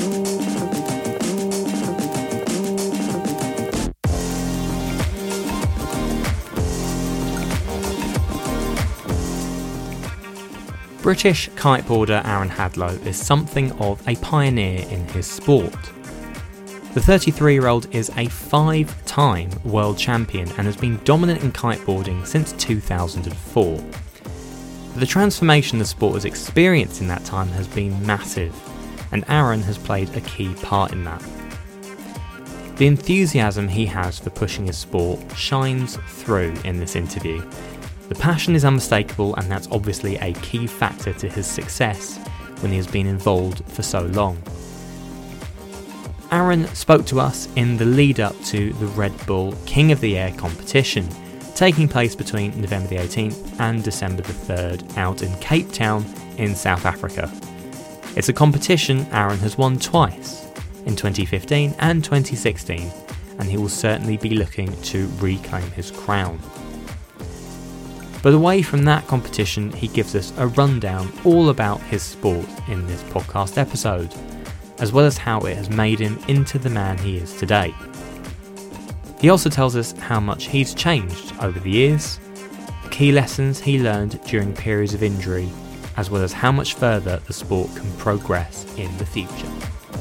British kiteboarder Aaron Hadlow is something of a pioneer in his sport. The 33-year-old is a 5-time world champion and has been dominant in kiteboarding since 2004. The transformation the sport has experienced in that time has been massive, and Aaron has played a key part in that. The enthusiasm he has for pushing his sport shines through in this interview. The passion is unmistakable, and that's obviously a key factor to his success when he has been involved for so long. Aaron spoke to us in the lead up to the Red Bull King of the Air competition, taking place between November the 18th and December the 3rd out in Cape Town in South Africa. It's a competition Aaron has won twice, in 2015 and 2016, and he will certainly be looking to reclaim his crown. But away from that competition, he gives us a rundown all about his sport in this podcast episode, as well as how it has made him into the man he is today. He also tells us how much he's changed over the years, the key lessons he learned during periods of injury, as well as how much further the sport can progress in the future.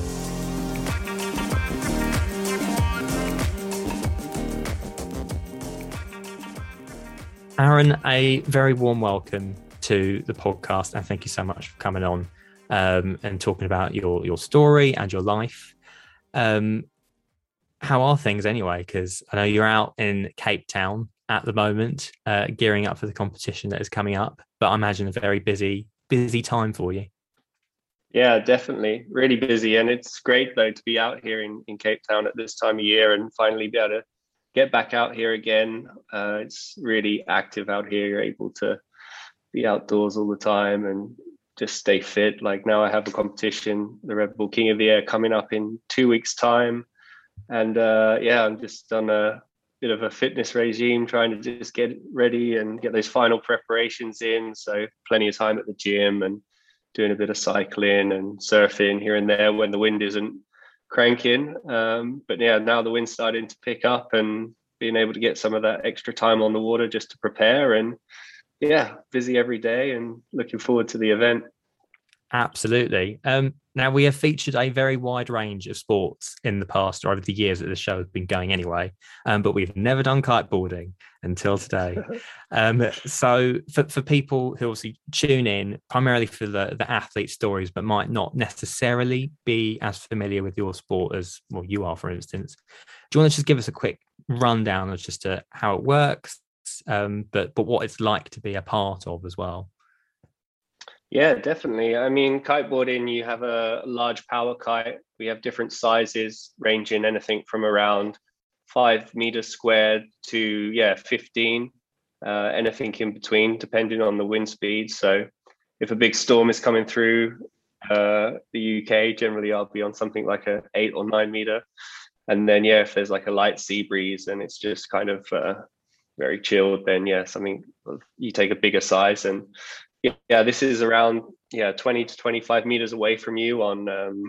Aaron, a very warm welcome to the podcast, and thank you so much for coming on and talking about your story and your life. How are things anyway? Because I know you're out in Cape Town at the moment, gearing up for the competition that is coming up, but I imagine a very busy time for you. Yeah, definitely. Really busy. And it's great, though, to be out here in Cape Town at this time of year and finally be able to get back out here again. It's really active out here. You're able to be outdoors all the time and just stay fit. Like now I have a competition, the Red Bull King of the Air, coming up in 2 weeks' time. And I'm just on a bit of a fitness regime, trying to just get ready and get those final preparations in. So plenty of time at the gym and doing a bit of cycling and surfing here and there when the wind isn't cranking. But yeah, now the wind's starting to pick up and being able to get some of that extra time on the water just to prepare, and yeah, busy every day and looking forward to the event. Absolutely. Now we have featured a very wide range of sports in the past or over the years that the show has been going anyway, but we've never done kiteboarding until today. So for people who obviously tune in primarily for the athlete stories, but might not necessarily be as familiar with your sport as well you are, for instance, do you want to just give us a quick rundown of just how it works, but what it's like to be a part of as well? Yeah, definitely. I mean, kiteboarding, you have a large power kite. We have different sizes ranging anything from around 5 meters squared to 15, anything in between, depending on the wind speed. So if a big storm is coming through the UK, generally I'll be on something like a 8 or 9 meter. And then, if there's like a light sea breeze and it's just kind of very chilled, then something you take a bigger size. And this is around 20 to 25 meters away from you on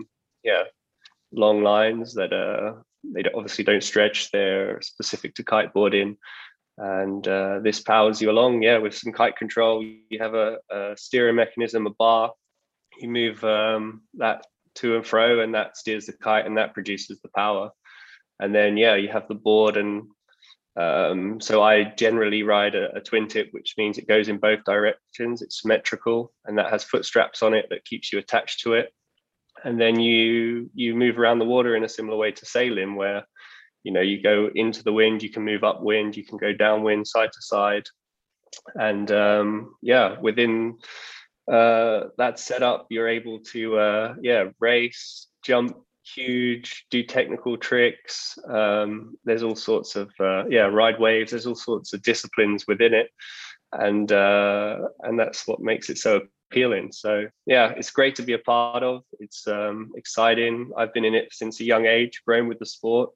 long lines that they obviously don't stretch. They're specific to kiteboarding, and this powers you along with some kite control. You have a steering mechanism, a bar. You move that to and fro, and that steers the kite, and that produces the power. And then you have the board, and so I generally ride a twin tip, which means it goes in both directions. It's symmetrical, and that has foot straps on it that keeps you attached to it. And then you move around the water in a similar way to sailing, where you go into the wind, you can move upwind, you can go downwind, side to side. And within that setup, you're able to race, jump huge, do technical tricks. There's all sorts of ride waves. There's all sorts of disciplines within it, and that's what makes it so appealing. So it's great to be a part of. It's exciting. I've been in it since a young age, grown with the sport,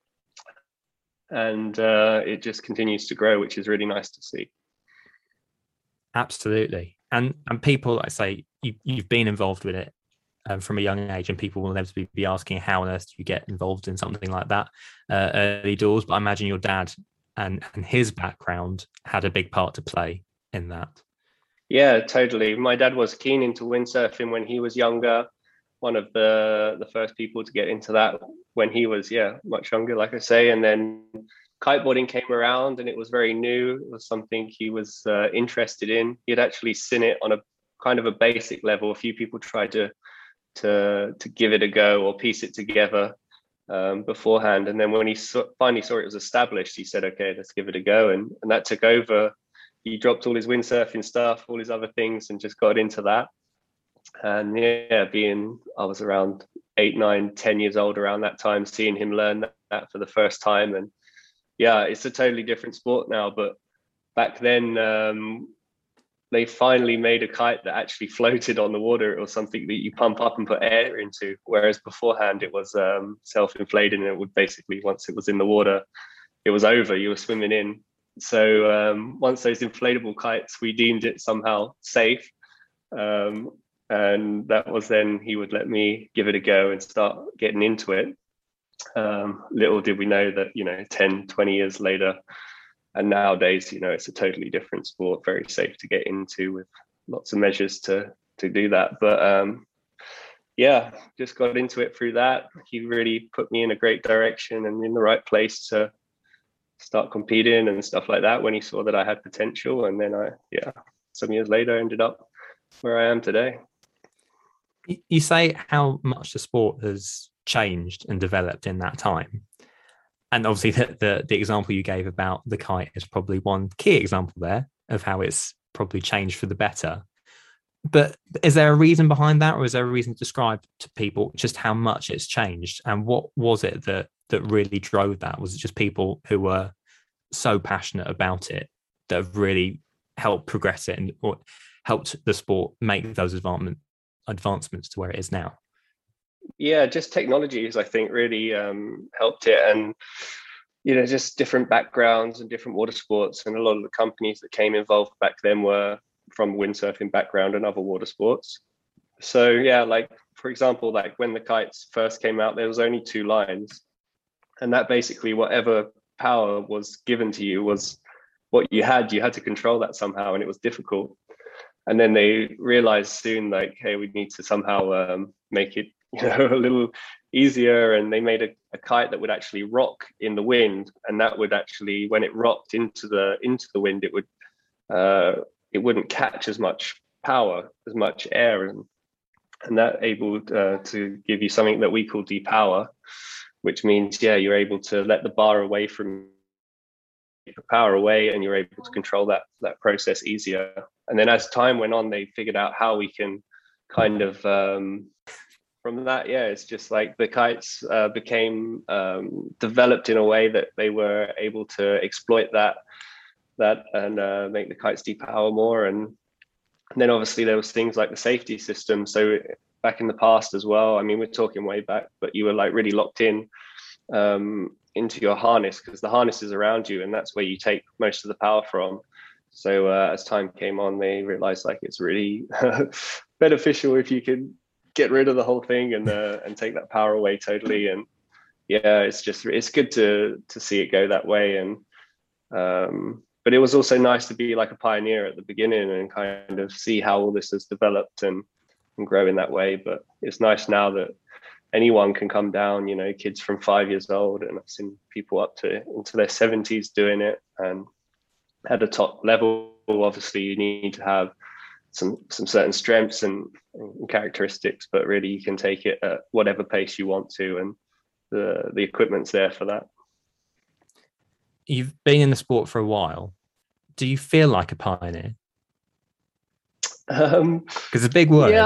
and it just continues to grow, which is really nice to see. Absolutely. And people, like I say, you've been involved with it from a young age, and people will inevitably be asking how on earth do you get involved in something like that early doors. But I imagine your dad and his background had a big part to play in that. Yeah, totally. My dad was keen into windsurfing when he was younger. One of the first people to get into that when he was much younger, like I say. And then kiteboarding came around, and it was very new. It was something he was interested in. He'd actually seen it on a kind of a basic level. A few people tried to give it a go or piece it together beforehand, and then when he finally saw it was established, he said, "Okay, let's give it a go," and that took over. He dropped all his windsurfing stuff, all his other things, and just got into that. And I was around 8, 9, 10 years old around that time, seeing him learn that for the first time. And it's a totally different sport now, but back then they finally made a kite that actually floated on the water. It was something that you pump up and put air into, whereas beforehand it was self-inflated, and it would basically, once it was in the water, it was over, you were swimming in. So once those inflatable kites, we deemed it somehow safe, and that was then he would let me give it a go and start getting into it. Little did we know that 10, 20 years later, and nowadays it's a totally different sport, very safe to get into with lots of measures to do that. But just got into it through that. He really put me in a great direction and in the right place to start competing and stuff like that when he saw that I had potential. And then some years later ended up where I am today. You say how much the sport has changed and developed in that time, and obviously the example you gave about the kite is probably one key example there of how it's probably changed for the better. But is there a reason behind that, or is there a reason to describe to people just how much it's changed, and what was it that really drove that? Was it just people who were so passionate about it that have really helped progress it and or helped the sport make those advancements to where it is now? Yeah, just technologies, I think, really helped it. And just different backgrounds and different water sports, and a lot of the companies that came involved back then were from windsurfing background and other water sports. So like, for example, like when the kites first came out, there was only 2 lines, and that basically whatever power was given to you was what you had to control that somehow, and it was difficult. And then they realized soon, like, hey, we need to somehow make it a little easier, and they made a kite that would actually rock in the wind, and that would actually, when it rocked into the wind, it wouldn't catch as much power, as much air, and that able to give you something that we call depower, which means you're able to let the bar away from power away, and you're able to control that process easier. And then as time went on, they figured out how we can kind of from that, it's just like the kites became developed in a way that they were able to exploit that and make the kites depower more. And then obviously there was things like the safety system. So back in the past as well, I mean, we're talking way back, but you were like really locked in into your harness, because the harness is around you, and that's where you take most of the power from. So as time came on, they realized like it's really beneficial if you can get rid of the whole thing and take that power away totally. And it's good to see it go that way. And but it was also nice to be like a pioneer at the beginning and kind of see how all this has developed and grow in that way. But it's nice now that anyone can come down, kids from 5 years old, and I've seen people up to into their 70s doing it. And at a top level, obviously you need to have some certain strengths and characteristics, but really you can take it at whatever pace you want to, and the equipment's there for that. You've been in the sport for a while. Do you feel like a pioneer? Because it's a big word.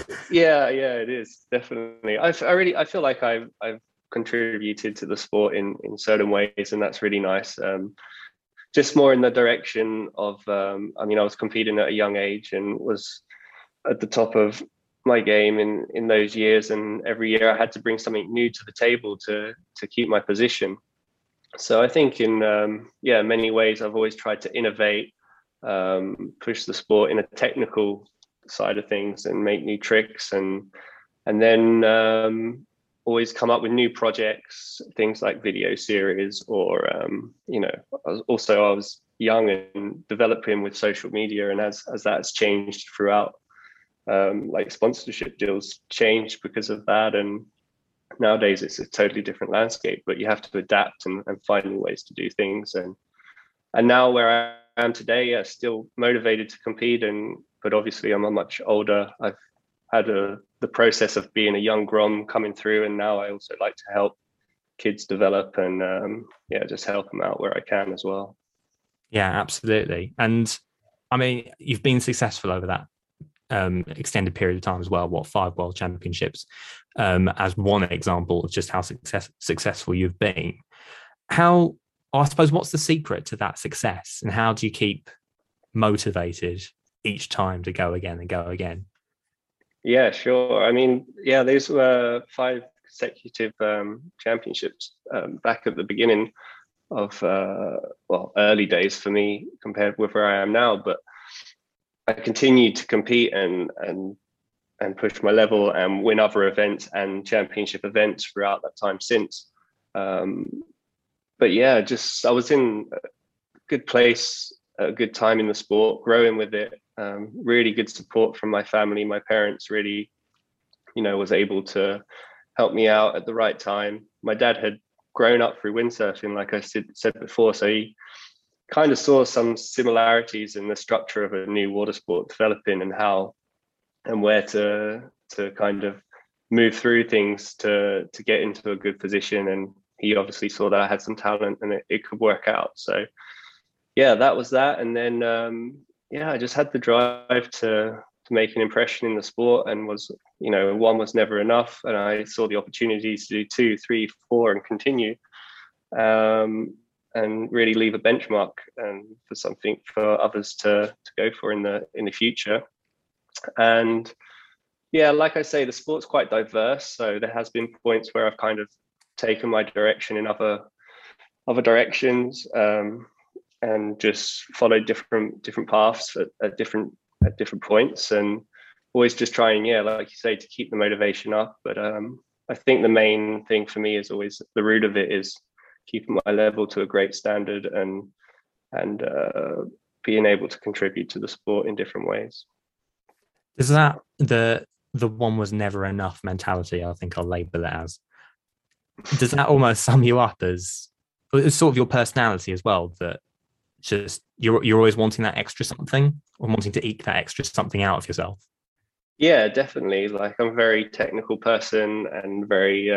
It is definitely. I feel like I've contributed to the sport in certain ways, and that's really nice. Just more in the direction of, I was competing at a young age and was at the top of my game in those years, and every year I had to bring something new to the table to keep my position. So I think in many ways I've always tried to innovate, push the sport in a technical side of things, and make new tricks and and then always come up with new projects, things like video series, or I was young and developing with social media, and as that's changed throughout, like sponsorship deals changed because of that, and nowadays it's a totally different landscape, but you have to adapt and find new ways to do things. And now where I am today, yeah, still motivated to compete, but obviously I'm a much older. I've had the process of being a young Grom coming through, and now I also like to help kids develop and just help them out where I can as well. Yeah, absolutely. And I mean, you've been successful over that extended period of time as well. What, 5 world championships, as one example of just how successful you've been. How, I suppose, what's the secret to that success, and how do you keep motivated each time to go again and go again? Yeah, sure. I mean, yeah, these were 5 consecutive championships back at the beginning of early days for me compared with where I am now. But I continued to compete and push my level and win other events and championship events throughout that time since. But yeah, just I was in a good place, a good time in the sport, growing with it. Really good support from my family. My parents really, was able to help me out at the right time. My dad had grown up through windsurfing, like I said before, so he kind of saw some similarities in the structure of a new water sport developing, and how and where to kind of move through things to get into a good position. And he obviously saw that I had some talent and it could work out. So yeah, that was that. And then I just had the drive to make an impression in the sport, and was, one was never enough, and I saw the opportunities to do 2, 3, 4 and continue, and really leave a benchmark and for something for others to go for in the future. And yeah, like I say, the sport's quite diverse, so there has been points where I've kind of taken my direction in other directions, and just followed different paths at different points, and always just trying, like you say, to keep the motivation up. But I think the main thing for me is always the root of it is keeping my level to a great standard, and being able to contribute to the sport in different ways. Is that the one was never enough mentality, I think I'll label it as? Does that almost sum you up as sort of your personality as well, that just you're always wanting that extra something, or wanting to eke that extra something out of yourself? Yeah, definitely. Like, I'm a very technical person, and very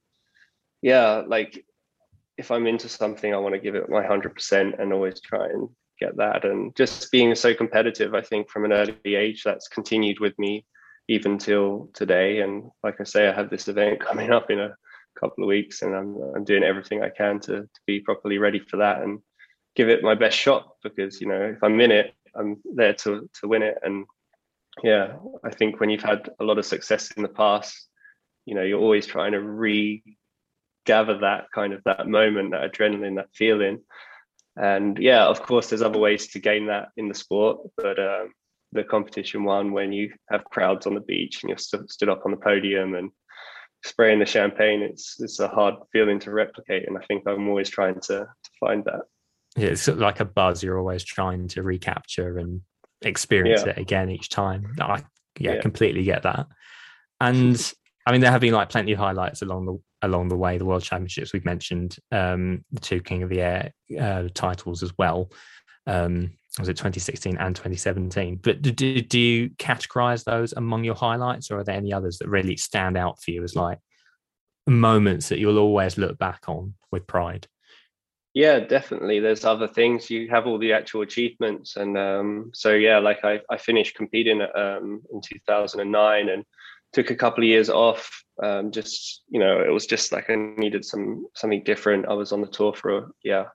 like, if I'm into something, I want to give it my 100% and always try and get that. And just being so competitive, I think from an early age, that's continued with me even till today. And like I say, I have this event coming up in a couple of weeks, and I'm doing everything I can to be properly ready for that and give it my best shot, because if I'm in it, I'm there to win it. And yeah, I think when you've had a lot of success in the past, you're always trying to regather that kind of that moment, that adrenaline, that feeling. And yeah, of course, there's other ways to gain that in the sport, but the competition one, when you have crowds on the beach and you're stood up on the podium and spraying the champagne, it's a hard feeling to replicate. And I think I'm always trying to find that. Yeah, it's sort of like a buzz you're always trying to recapture and experience it again each time. I completely get that. And I mean, there have been like plenty of highlights along the way. The World Championships we've mentioned, the 2 King of the Air titles as well. Was it 2016 and 2017? But do you categorize those among your highlights, or are there any others that really stand out for you as like moments that you'll always look back on with pride? Yeah, definitely. There's other things. You have all the actual achievements, and so yeah, like I finished competing in 2009 and took a couple of years off. Just it was just like I needed something different. I was on the tour for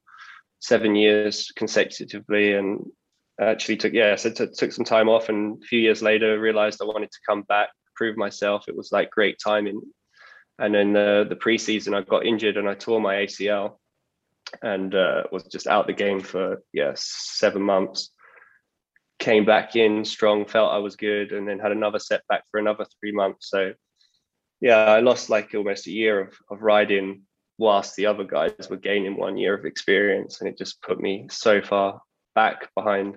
7 years consecutively, and actually took some time off, and a few years later realized I wanted to come back, prove myself. It was like great timing. And then the preseason, I got injured and I tore my ACL, and was just out the game for 7 months. Came back in strong, felt I was good, and then had another setback for another 3 months. So yeah, I lost like almost a year of riding whilst the other guys were gaining 1 year of experience, and it just put me so far back behind,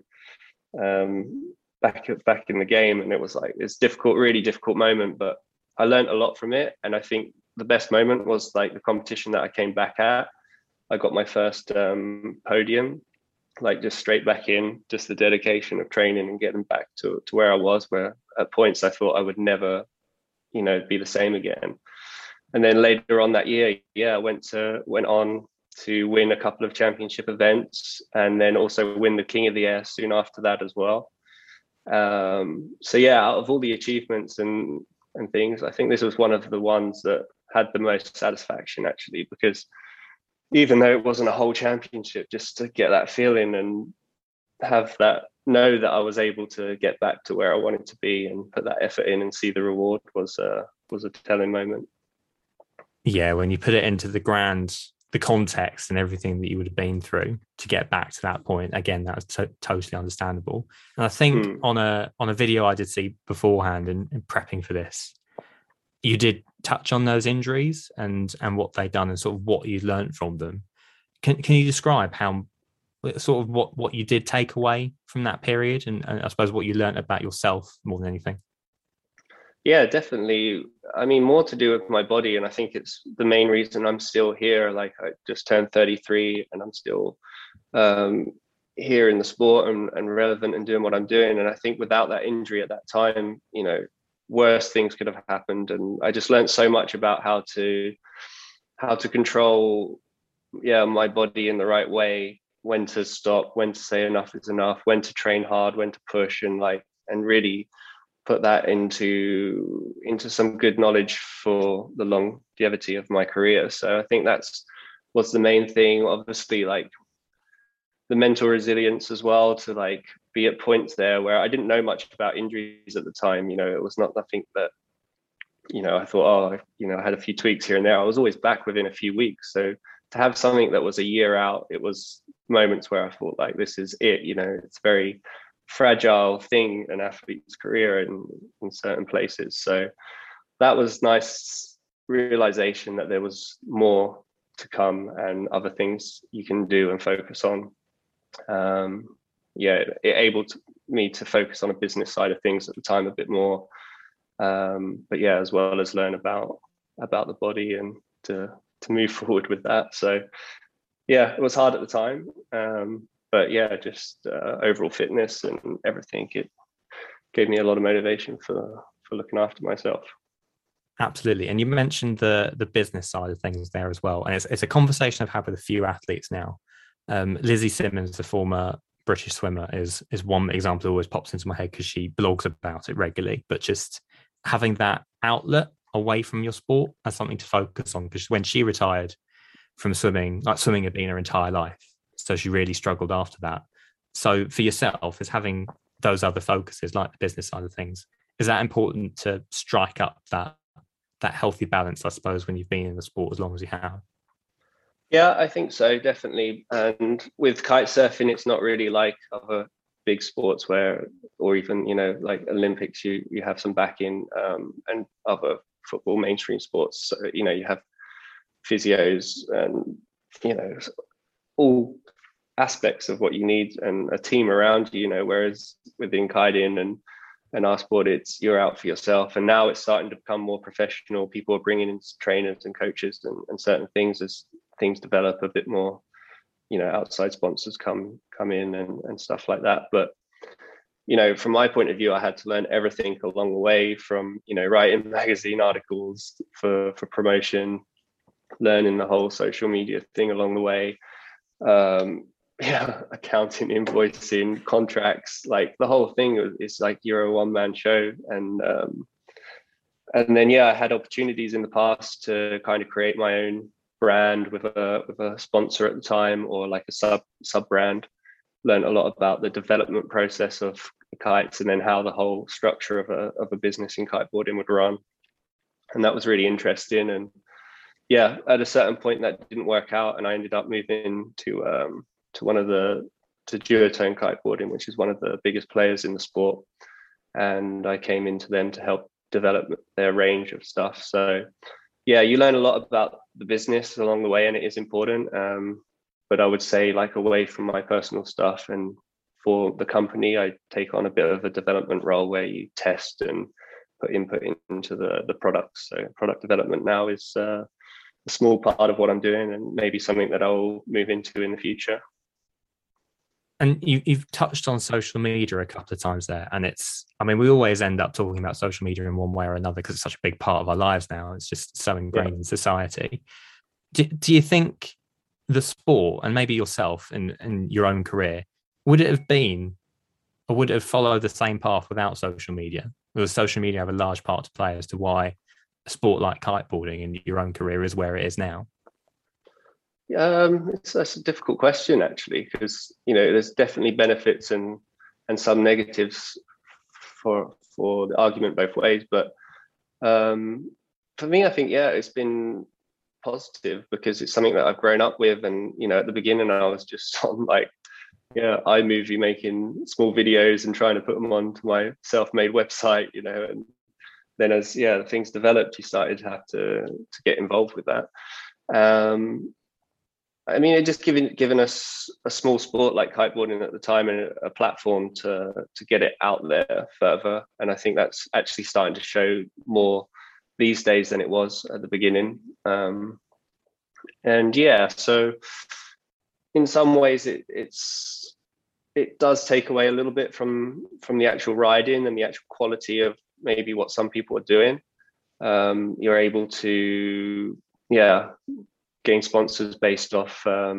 back in the game. And it was like this difficult, really difficult moment, but I learned a lot from it. And I think the best moment was like the competition that I came back at. I got my first podium, like just straight back in, just the dedication of training and getting back to where I was, where at points I thought I would never, be the same again. And then later on that year, yeah, I went on to win a couple of championship events, and then also win the King of the Air soon after that as well. So yeah, out of all the achievements and things, I think this was one of the ones that had the most satisfaction, actually, because even though it wasn't a whole championship, just to get that feeling and have that, know that I was able to get back to where I wanted to be and put that effort in and see the reward was a telling moment. Yeah, when you put it into the context and everything that you would have been through to get back to that point, again, that was totally understandable. And I think on a video I did see beforehand and prepping for this, you did touch on those injuries and what they'd done and sort of what you learned from them. Can you describe how sort of what you did take away from that period and I suppose what you learned about yourself more than anything? Yeah, definitely. I mean, more to do with my body. And I think it's the main reason I'm still here. Like, I just turned 33 and I'm still here in the sport and relevant and doing what I'm doing. And I think without that injury at that time, worse things could have happened. And I just learned so much about how to control, my body in the right way, when to stop, when to say enough is enough, when to train hard, when to push, and really put that into some good knowledge for the longevity of my career. So I think was the main thing. Obviously, like the mental resilience as well, to like be at points there where I didn't know much about injuries at the time. It was not nothing that, I thought, I had a few tweaks here and there. I was always back within a few weeks. So to have something that was a year out, it was moments where I thought, like, this is it. It's very fragile thing, an athlete's career in certain places. So that was nice realization that there was more to come and other things you can do and focus on. It enabled me to focus on a business side of things at the time a bit more. But yeah, as well as learn about the body and to move forward with that. So yeah, it was hard at the time. But yeah, just overall fitness and everything, it gave me a lot of motivation for looking after myself. Absolutely. And you mentioned the business side of things there as well. And it's a conversation I've had with a few athletes now. Lizzie Simmons, the former British swimmer, is one example that always pops into my head because she blogs about it regularly. But just having that outlet away from your sport as something to focus on, because when she retired from swimming, like swimming had been her entire life. So she really struggled after that. So for yourself, is having those other focuses like the business side of things, is that important to strike up that healthy balance, I suppose, when you've been in the sport as long as you have? Yeah, I think so, definitely. And with kite surfing, it's not really like other big sports or even, like Olympics, you have some backing, and other football mainstream sports. So, you have physios and, all aspects of what you need and a team around you, whereas within kiting and our sport, you're out for yourself. And now it's starting to become more professional. People are bringing in trainers and coaches and certain things as things develop a bit more, outside sponsors come in and stuff like that. But, from my point of view, I had to learn everything along the way, from, writing magazine articles for promotion, learning the whole social media thing along the way. Accounting, invoicing, contracts, like the whole thing is like you're a one-man show. And then I had opportunities in the past to kind of create my own brand with a sponsor at the time, or like a sub brand. Learned a lot about the development process of kites, and then how the whole structure of a business in kiteboarding would run. And that was really interesting. And yeah, at a certain point that didn't work out, and I ended up moving to Duotone Kiteboarding, which is one of the biggest players in the sport. And I came into them to help develop their range of stuff. So yeah, you learn a lot about the business along the way, and it is important. But I would say, like, away from my personal stuff and for the company, I take on a bit of a development role where you test and put input into the products. So product development now is a small part of what I'm doing, and maybe something that I'll move into in the future. And you've touched on social media a couple of times there. And I mean, we always end up talking about social media in one way or another because it's such a big part of our lives now. It's just so ingrained in society. Do you think the sport, and maybe yourself in your own career, would it have been, or would it have followed the same path without social media? Will social media have a large part to play as to why a sport like kiteboarding in your own career is where it is now? That's a difficult question, actually, because there's definitely benefits and some negatives for the argument both ways. But for me, I think it's been positive because it's something that I've grown up with. And at the beginning, I was just on iMovie, making small videos and trying to put them onto my self-made website. And then as things developed, you started to have to get involved with that. I mean, it just given us a small sport like kiteboarding at the time and a platform to get it out there further. And I think that's actually starting to show more these days than it was at the beginning. So in some ways it does take away a little bit from the actual riding and the actual quality of maybe what some people are doing. You're able to gain sponsors based off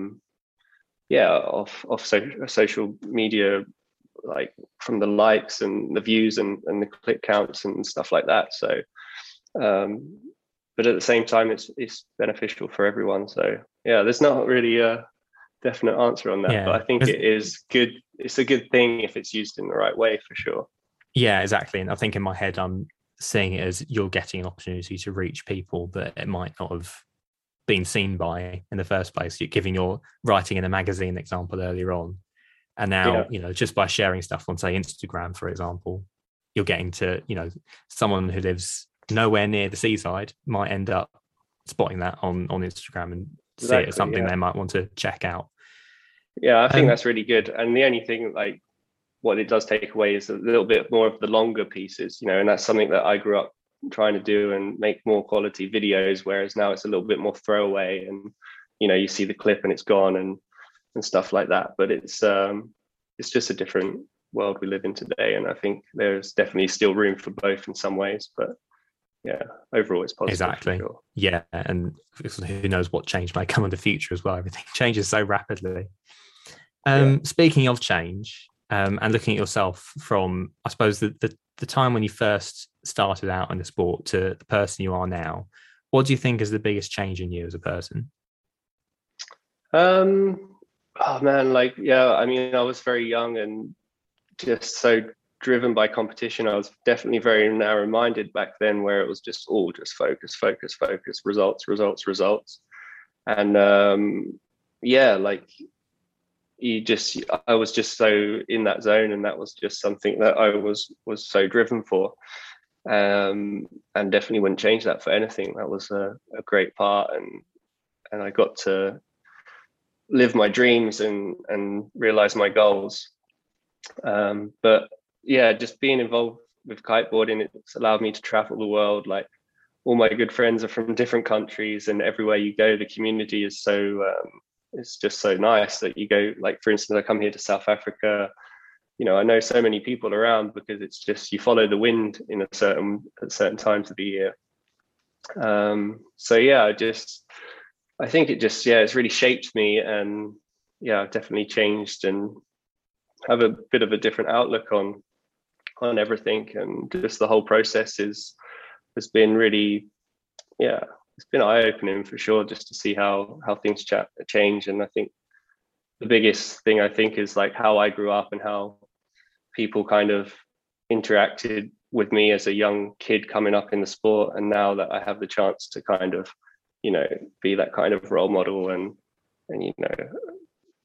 social media, like from the likes and the views and the click counts and stuff like that. So but at the same time it's beneficial for everyone. So there's not really a definite answer on that, but I think it is good. It's a good thing if it's used in the right way, for sure. Yeah, exactly. And I think in my head I'm seeing it as you're getting an opportunity to reach people that it might not have been seen by in the first place. You're giving your writing in a magazine example earlier on, and now just by sharing stuff on, say, Instagram, for example, you're getting to someone who lives nowhere near the seaside might end up spotting that on Instagram and see it as something they might want to check out. I think that's really good. And the only thing, like, what it does take away is a little bit more of the longer pieces, and that's something that I grew up trying to do and make more quality videos, whereas now it's a little bit more throwaway and you see the clip and it's gone and stuff like that. But it's just a different world we live in today, and I think there's definitely still room for both in some ways, but overall it's positive. Exactly. Sure. And who knows what change may come in the future as well. Everything changes so rapidly. Speaking of change, and looking at yourself from, I suppose, the time when you first started out in the sport to the person you are now, what do you think is the biggest change in you as a person? Oh man, I mean, I was very young and just so driven by competition. I was definitely very narrow-minded back then, where it was just all focus, results. And I was just so in that zone, and that was just something that I was so driven for, and definitely wouldn't change that for anything. That was a great part, and I got to live my dreams and realize my goals. But just being involved with kiteboarding, it's allowed me to travel the world. Like, all my good friends are from different countries, and everywhere you go, the community is so it's just so nice that you go. Like, for instance, I come here to South Africa, I know so many people around because it's just, you follow the wind at certain times of the year. I think it just, it's really shaped me, and I've definitely changed and have a bit of a different outlook on everything. And just the whole process has been really, it's been eye-opening for sure, just to see how things change. And I think the biggest thing, I think, is like how I grew up and how people kind of interacted with me as a young kid coming up in the sport. And now that I have the chance to kind of, be that kind of role model and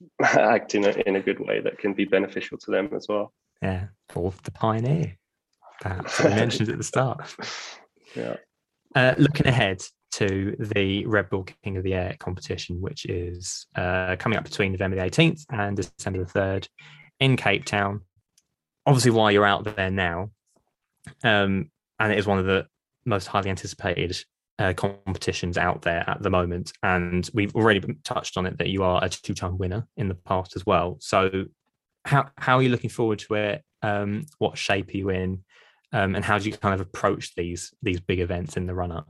act in a good way that can be beneficial to them as well. Yeah, for the pioneer. perhaps, that we mentioned at the start. Yeah. Looking ahead to the Red Bull King of the Air competition, which is coming up between November the 18th and December the 3rd in Cape Town. Obviously, while you're out there now, and it is one of the most highly anticipated competitions out there at the moment. And we've already touched on it that you are a two-time winner in the past as well. So how are you looking forward to it? What shape are you in? And how do you kind of approach these big events in the run-up?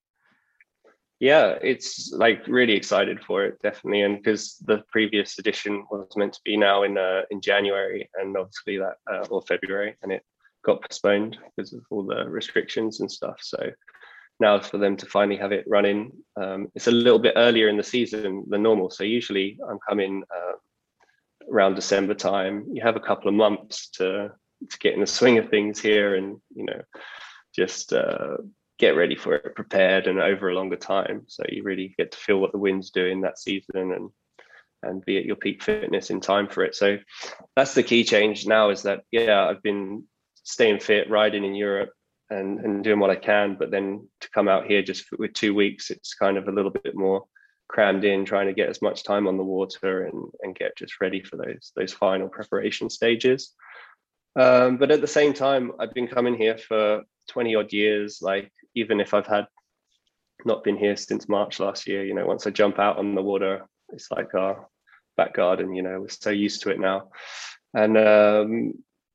Yeah, it's like really excited for it, definitely. And because the previous edition was meant to be now in January, and obviously that or February, and it got postponed because of all the restrictions and stuff. So now for them to finally have it running, it's a little bit earlier in the season than normal. So usually I'm coming around December time. You have a couple of months to get in the swing of things here, and just get ready for it, prepared, and over a longer time. So you really get to feel what the wind's doing that season and be at your peak fitness in time for it. So that's the key change now, is that I've been staying fit, riding in Europe and doing what I can, but then to come out here just with 2 weeks, it's kind of a little bit more crammed in, trying to get as much time on the water and get just ready for those final preparation stages. But at the same time, I've been coming here for 20 odd years. Like, even if I've not been here since March last year, once I jump out on the water, it's like our back garden, we're so used to it now. And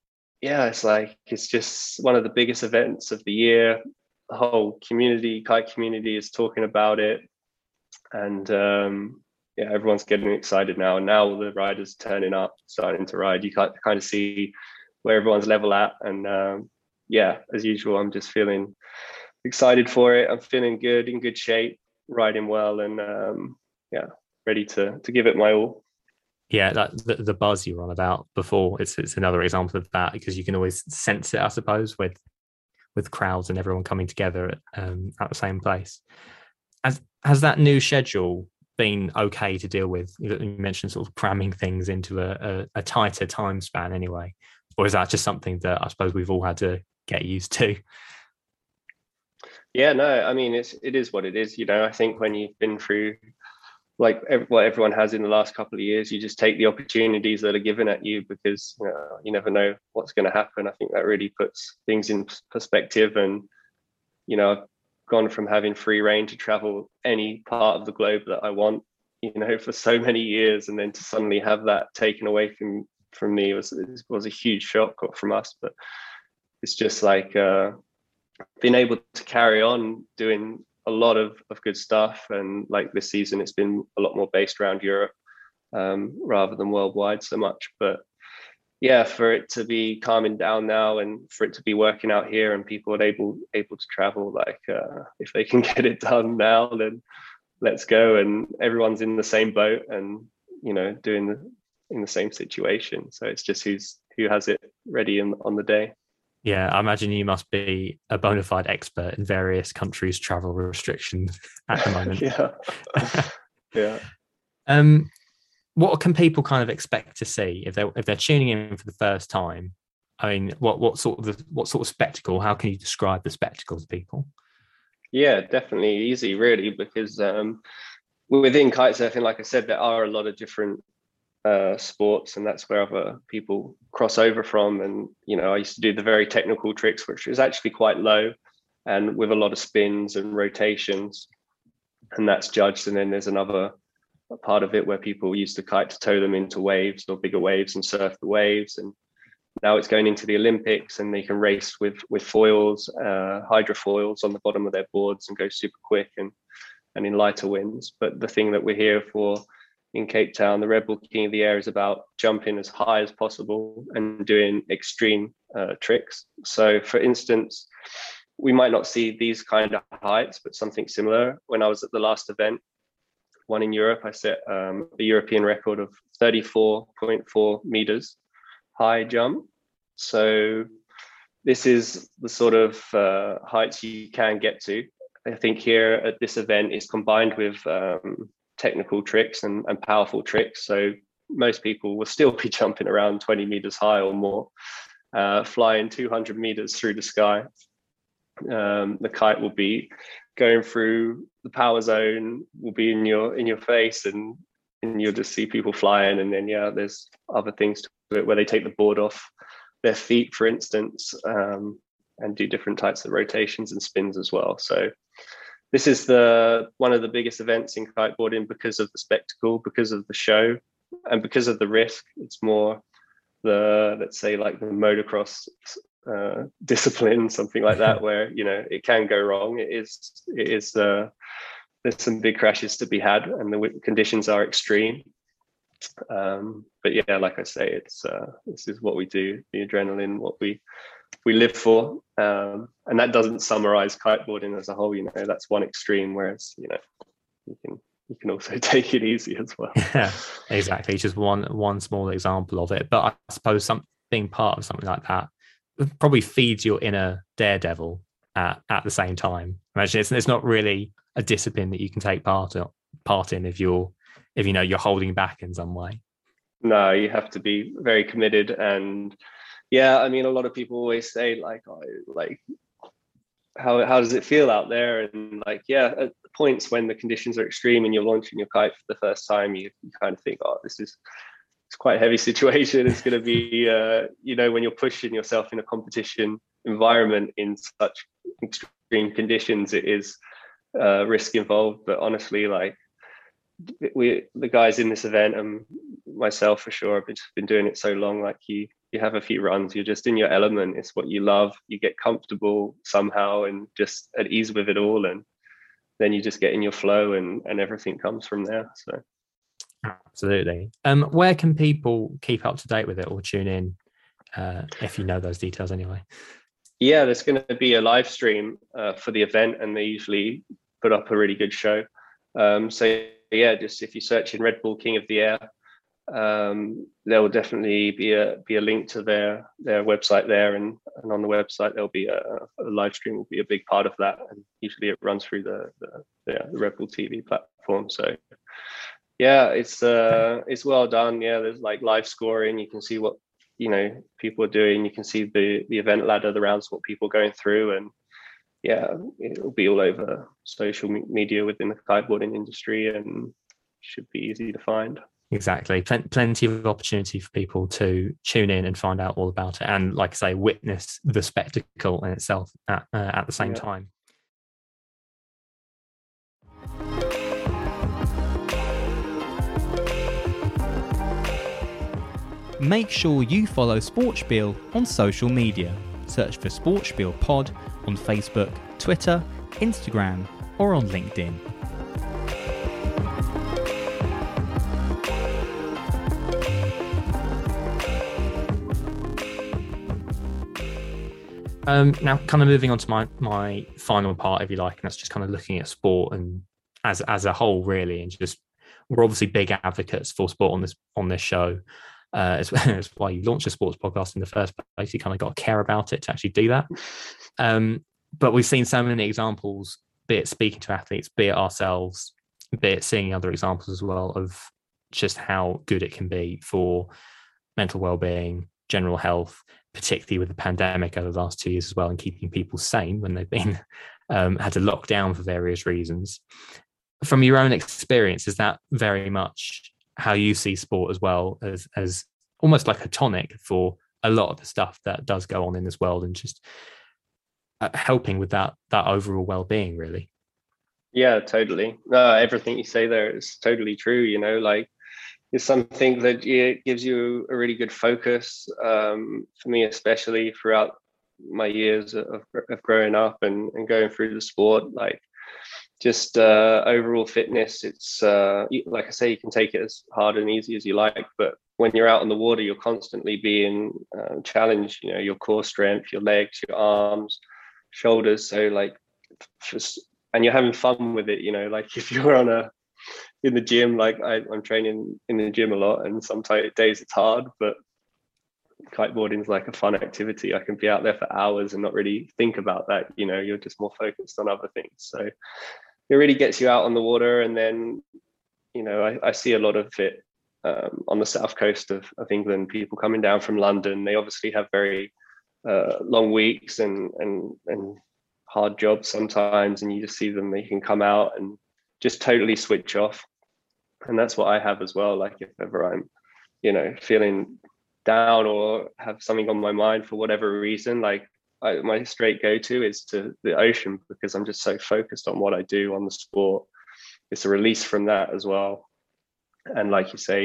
it's just one of the biggest events of the year. The whole kite community is talking about it. And everyone's getting excited now. And now all the riders turning up, starting to ride. You kind of see where everyone's level at. And as usual, I'm just feeling excited for it. I'm feeling good, in good shape, riding well, and ready to give it my all. Yeah, the buzz you were on about before, it's another example of that, because you can always sense it, I suppose, with crowds and everyone coming together at the same place. Has that new schedule been okay to deal with? You mentioned sort of cramming things into a tighter time span anyway, or is that just something that I suppose we've all had to get used to? Yeah, no, I mean, it is what it is. I think when you've been through like what everyone has in the last couple of years, you just take the opportunities that are given at you, because you never know what's going to happen. I think that really puts things in perspective. And I've gone from having free reign to travel any part of the globe that I want, for so many years, and then to suddenly have that taken away from me was a huge shock from us. But it's just like being able to carry on doing a lot of good stuff. And like this season, it's been a lot more based around Europe rather than worldwide so much. But for it to be calming down now, and for it to be working out here, and people are able to travel, like if they can get it done now, then let's go. And everyone's in the same boat, and doing in the same situation. So it's just who has it ready on the day. Yeah, I imagine you must be a bona fide expert in various countries' travel restrictions at the moment. Yeah. What can people kind of expect to see if they're tuning in for the first time? I mean, what sort of spectacle? How can you describe the spectacle to people? Yeah, definitely easy, really, because within kitesurfing, like I said, there are a lot of different sports, and that's where other people cross over from. And I used to do the very technical tricks, which is actually quite low and with a lot of spins and rotations, and that's judged. And then there's another part of it where people use the kite to tow them into waves or bigger waves and surf the waves. And now it's going into the Olympics, and they can race with foils, hydrofoils on the bottom of their boards, and go super quick and in lighter winds. But the thing that we're here for in Cape Town, the Red Bull King of the Air, is about jumping as high as possible and doing extreme tricks. So for instance, we might not see these kind of heights, but something similar. When I was at the last event, one in Europe, I set a European record of 34.4 meters high jump. So this is the sort of heights you can get to. I think here at this event is combined with technical tricks and powerful tricks. So most people will still be jumping around 20 meters high or more. flying 200 meters through the sky. The kite will be going through the power zone, will be in your face, and you'll just see people flying. And then there's other things to it where they take the board off their feet, for instance, and do different types of rotations and spins as well. So this is one of the biggest events in kiteboarding because of the spectacle, because of the show, and because of the risk. It's more let's say like the motocross discipline, something like that, where it can go wrong. It is there's some big crashes to be had, and the conditions are extreme. But like I say, it's this is what we do, the adrenaline, what we live for, and that doesn't summarize kiteboarding as a whole. That's one extreme, whereas you can also take it easy as well. Yeah, exactly. It's just one small example of it. But I suppose being part of something like that probably feeds your inner daredevil at the same time. Imagine it's not really a discipline that you can take part in if you're holding back in some way. No, you have to be very committed. And I mean, a lot of people always say how does it feel out there? And at points when the conditions are extreme and you're launching your kite for the first time, you kind of think, it's quite a heavy situation. It's going to be, when you're pushing yourself in a competition environment in such extreme conditions, it is risk involved. But honestly, the guys in this event and myself for sure, I've been doing it so long. You have a few runs, you're just in your element. It's what you love. You get comfortable somehow and just at ease with it all, and then you just get in your flow, and everything comes from there. So absolutely. Where can people keep up to date with it or tune in, if you know those details anyway? There's going to be a live stream for the event, and they usually put up a really good show. Just if you search in Red Bull King of the Air, there will definitely be a link to their website there, and on the website there'll be a live stream will be a big part of that, and usually it runs through the Red Bull TV platform. So it's well done. There's live scoring. You can see what people are doing. You can see the event ladder, the rounds, what people are going through, and it'll be all over social media within the kiteboarding industry, and should be easy to find. Exactly. Plenty of opportunity for people to tune in and find out all about it, and like I say, witness the spectacle in itself at the same time. Make sure you follow Sportspiel on social media. Search for Sportspiel Pod on Facebook, Twitter, Instagram, or on LinkedIn. Now, kind of moving on to my final part, if you like, and that's just kind of looking at sport and as a whole, really, and just we're obviously big advocates for sport on this show. It's why you launched a sports podcast in the first place. You kind of got to care about it to actually do that. But we've seen so many examples, be it speaking to athletes, be it ourselves, be it seeing other examples as well of just how good it can be for mental well-being, general health, particularly with the pandemic over the last 2 years as well, and keeping people sane when they've been had to lock down for various reasons. From your own experience, is that very much how you see sport as well, as almost like a tonic for a lot of the stuff that does go on in this world, and just helping with that overall well-being, really? Yeah, totally. Everything you say there is totally true. It's something that gives you a really good focus. For me, especially throughout my years of growing up and going through the sport, just overall fitness. It's like I say, you can take it as hard and easy as you like, but when you're out on the water, you're constantly being challenged. Your core strength, your legs, your arms, shoulders. So and you're having fun with it. If you're in the gym, I'm training in the gym a lot, and some days it's hard, but kiteboarding is like a fun activity. I can be out there for hours and not really think about that. You're just more focused on other things. So it really gets you out on the water. And then, I see a lot of it on the south coast of England, people coming down from London. They obviously have very long weeks and hard jobs sometimes, and you just see them, they can come out and just totally switch off. And that's what I have as well. Like if ever I'm, feeling down or have something on my mind for whatever reason, like my straight go-to is to the ocean, because I'm just so focused on what I do on the sport. It's a release from that as well. And like you say,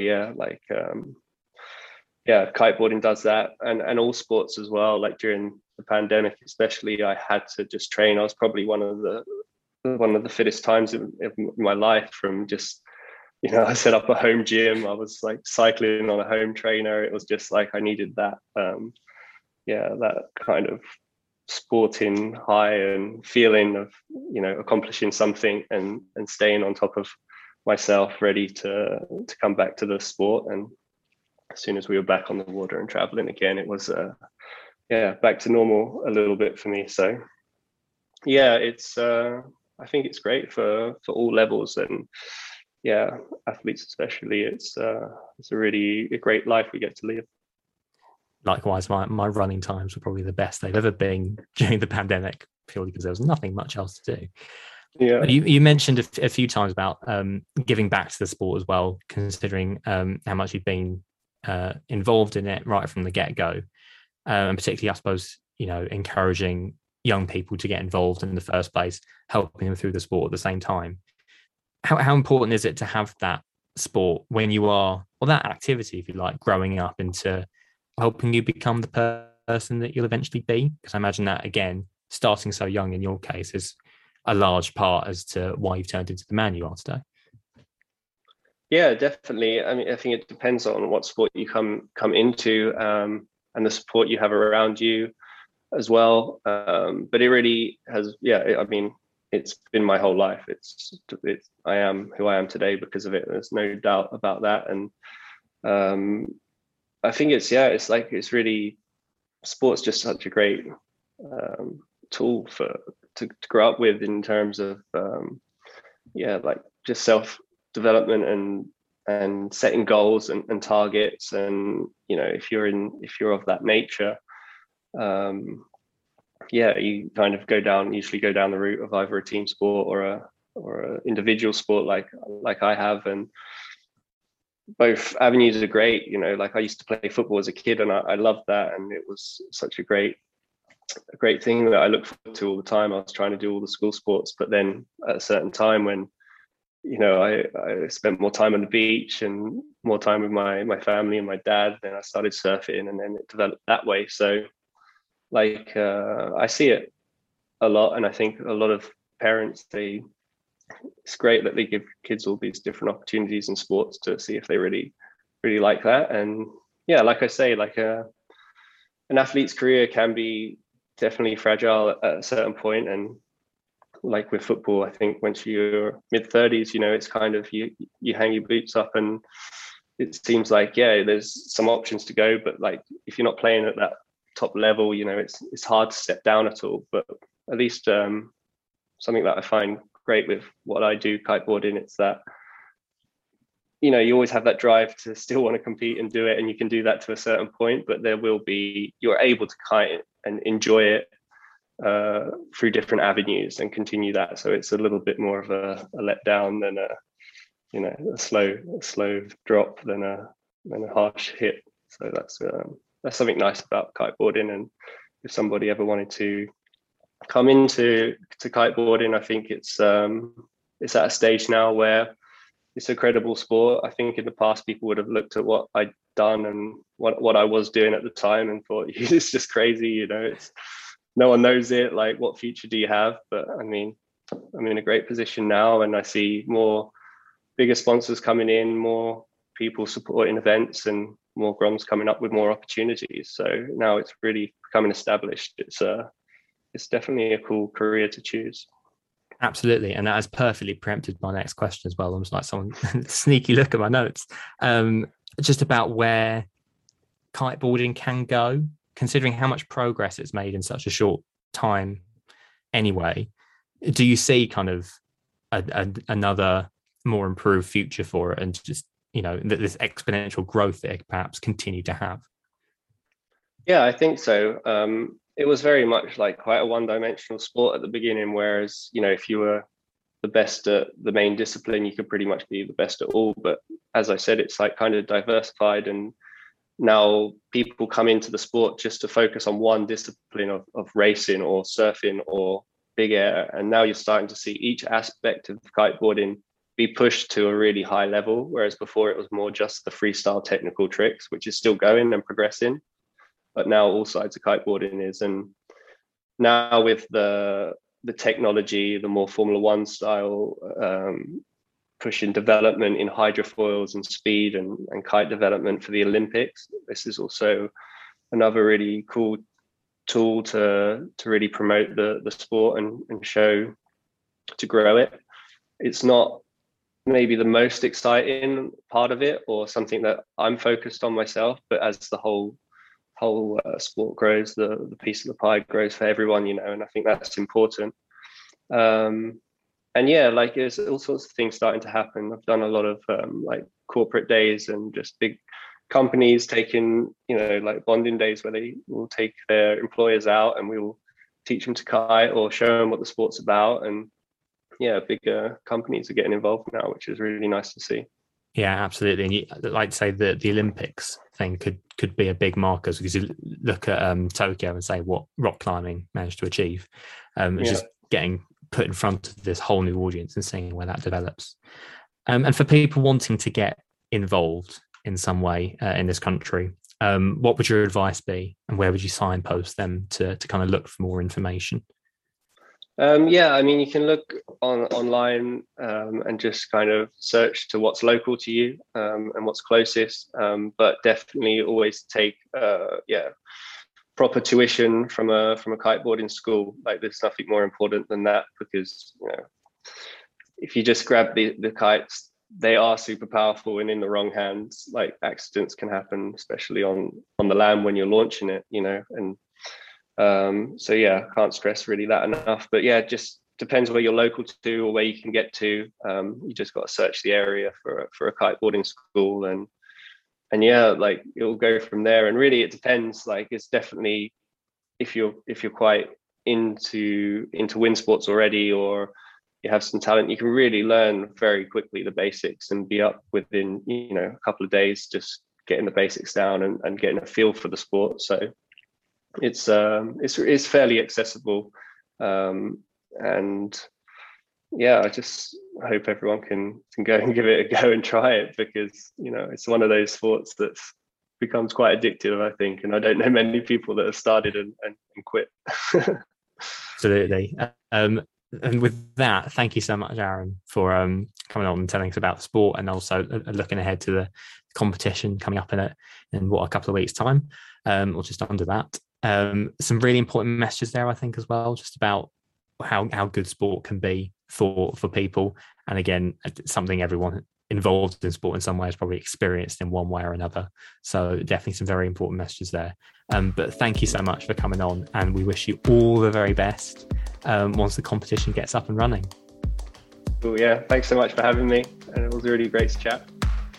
kiteboarding does that, and all sports as well. Like during the pandemic, especially, I had to just train. I was probably one of the fittest times of my life. From just, I set up a home gym. I was like cycling on a home trainer. It was just like I needed that, that kind of sporting high and feeling of, accomplishing something and staying on top of myself, ready to come back to the sport. And as soon as we were back on the water and traveling again, it was back to normal a little bit for me. So it's I think it's great for all levels, and athletes especially. It's a really great life we get to live. Likewise, my running times were probably the best they've ever been during the pandemic, purely because there was nothing much else to do. Yeah, you mentioned a few times about giving back to the sport as well, considering how much you've been involved in it right from the get-go, and particularly, I suppose, encouraging young people to get involved in the first place, helping them through the sport at the same time. How important is it to have that sport when you are, or that activity, if you like, growing up into helping you become the person that you'll eventually be? Because I imagine that, again, starting so young in your case is a large part as to why you've turned into the man you are today. Yeah, definitely. I mean, I think it depends on what sport you come into, and the support you have around you as well. But it really has, I mean, it's been my whole life. I am who I am today because of it. There's no doubt about that. And I think it's really, sport's just such a great tool to grow up with, in terms of like just self development and setting goals and targets. And if you're of that nature, you kind of usually go down the route of either a team sport or a individual sport like I have. And both avenues are great. Like I used to play football as a kid, and I loved that, and it was such a great thing that I look forward to all the time. I was trying to do all the school sports, but then at a certain time when I spent more time on the beach and more time with my family and my dad, then I started surfing, and then it developed that way. So I see it a lot, and I think a lot of parents, it's great that they give kids all these different opportunities in sports to see if they really really like that. And like I say, an athlete's career can be definitely fragile at a certain point. And like with football, I think once you're mid-30s, it's kind of you hang your boots up, and it seems like there's some options to go, but like if you're not playing at that top level, it's hard to step down at all. But at least something that I find great with what I do, kiteboarding, it's that you always have that drive to still want to compete and do it, and you can do that to a certain point, but you're able to kite and enjoy it through different avenues and continue that. So it's a little bit more of a letdown than a slow drop than a harsh hit. So that's something nice about kiteboarding. And if somebody ever wanted to come into kiteboarding, I think it's at a stage now where it's a credible sport. I think in the past people would have looked at what I'd done and what I was doing at the time and thought, it's just crazy, it's no one knows it, like what future do you have? But I mean, I'm in a great position now, and I see more bigger sponsors coming in, more people supporting events, and more Groms coming up with more opportunities. So now it's really becoming established. It's definitely a cool career to choose. Absolutely. And that has perfectly preempted my next question as well. Almost like someone sneaky look at my notes. Just about where kiteboarding can go, considering how much progress it's made in such a short time anyway. Do you see kind of another more improved future for it, and just, this exponential growth that it perhaps continue to have? Yeah, I think so. It was very much like quite a one-dimensional sport at the beginning, whereas, if you were the best at the main discipline, you could pretty much be the best at all. But as I said, it's like kind of diversified, and now people come into the sport just to focus on one discipline of racing or surfing or big air. And now you're starting to see each aspect of kiteboarding be pushed to a really high level, whereas before it was more just the freestyle technical tricks, which is still going and progressing. But now all sides of kiteboarding is. And now with the technology, the more Formula One style, pushing development in hydrofoils and speed and kite development for the Olympics, this is also another really cool tool to really promote the sport and show, to grow it. It's not maybe the most exciting part of it or something that I'm focused on myself, but as the whole sport grows, the piece of the pie grows for everyone, and I think that's important. And yeah, like there's all sorts of things starting to happen. I've done a lot of like corporate days and just big companies taking, like bonding days where they will take their employers out and we will teach them to kite or show them what the sport's about. And yeah, bigger companies are getting involved now, which is really nice to see. Yeah, absolutely. And you, like to say that the Olympics thing could be a big marker, because you look at Tokyo and say what rock climbing managed to achieve. It's just getting put in front of this whole new audience and seeing where that develops. And for people wanting to get involved in some way in this country, what would your advice be, and where would you signpost them to kind of look for more information? Yeah, I mean, you can look online and just kind of search to what's local to you and what's closest, but definitely always take proper tuition from a kiteboarding school. Like there's nothing more important than that, because if you just grab the kites, they are super powerful, and in the wrong hands, like accidents can happen, especially on the land when you're launching it, and so yeah, can't stress really that enough. But yeah, just depends where you're local to or where you can get to. You just got to search the area for a kiteboarding school, and yeah, like it'll go from there. And really it depends. Like it's definitely, if you're quite into wind sports already, or you have some talent, you can really learn very quickly the basics and be up within a couple of days, just getting the basics down and getting a feel for the sport. So it's fairly accessible, and yeah, I just hope everyone can go and give it a go and try it, because it's one of those sports that becomes quite addictive, I think, and I don't know many people that have started and quit. Absolutely. And with that, thank you so much, Aaron, for coming on and telling us about the sport, and also looking ahead to the competition coming up in what, a couple of weeks' time, or just under that. Some really important messages there, I think, as well, just about how good sport can be for people. And again, something everyone involved in sport in some way has probably experienced in one way or another. So definitely some very important messages there. But thank you so much for coming on, and we wish you all the very best once the competition gets up and running. Cool, yeah, thanks so much for having me, and it was really great to chat.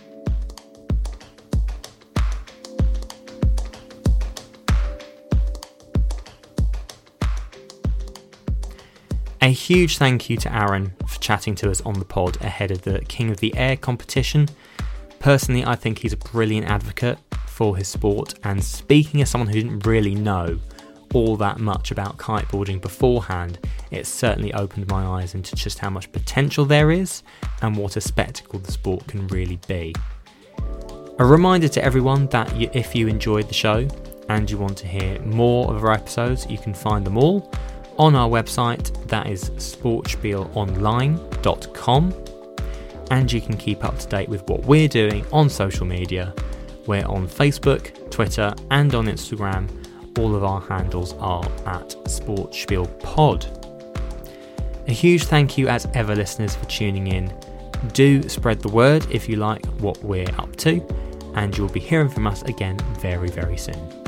A huge thank you to Aaron for chatting to us on the pod ahead of the King of the Air competition. Personally, I think he's a brilliant advocate for his sport, and speaking as someone who didn't really know all that much about kiteboarding beforehand, it certainly opened my eyes into just how much potential there is and what a spectacle the sport can really be. A reminder to everyone that if you enjoyed the show and you want to hear more of our episodes, you can find them all on our website, that is sportspielonline.com, and you can keep up to date with what we're doing on social media. We're on Facebook, Twitter, and on Instagram. All of our handles are at SportSpielPod. A huge thank you as ever, listeners, for tuning in. Do spread the word if you like what we're up to, and you'll be hearing from us again very, very soon.